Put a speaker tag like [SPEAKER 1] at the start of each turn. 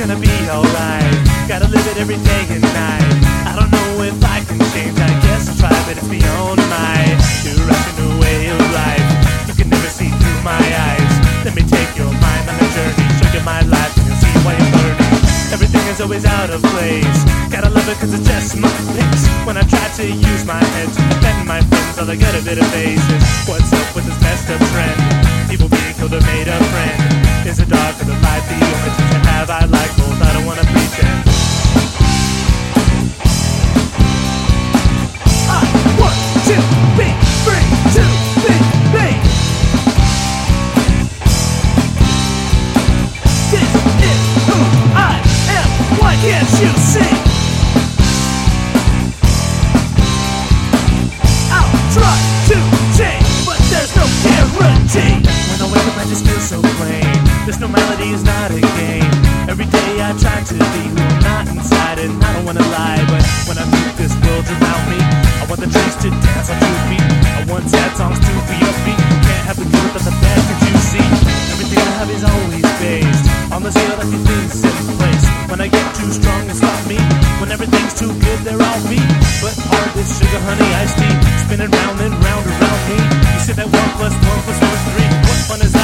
[SPEAKER 1] gonna be alright. Gotta live it every day and night. I don't know if I can change, I guess I'll try, but it's beyond my irrational way of life. You can never see through my eyes. Let me take your mind on a journey, show you my life and you'll see why I'm burning. Everything is always out of place. Gotta love it cause it's just my pace. When I try to use my head to defend my friends, all I get a bit of face is what's up with this messed up trend? People being killed or made a friend. Is it dark or the light? The only things I have I like both, I don't wanna pretend. I want to be free to be me. This is who I am, why can't you see? I'll try to change, but there's no guarantee. When I wake up I just feel so plain. This normality is not a game. Every day I try to be who I'm not inside, and I don't wanna lie, but when I meet this world around me, I want the trees to dance on 2 feet. I want sad songs to be upbeat. Can't have the good without the bad, can't you see? Everything I have is always based on the scale that you think's in place. When I get too strong, it's not me. When everything's too good, they're all me. But all this sugar, honey, iced tea, spinning round and round around me. You said that 1 + 1 = 3. What fun is that?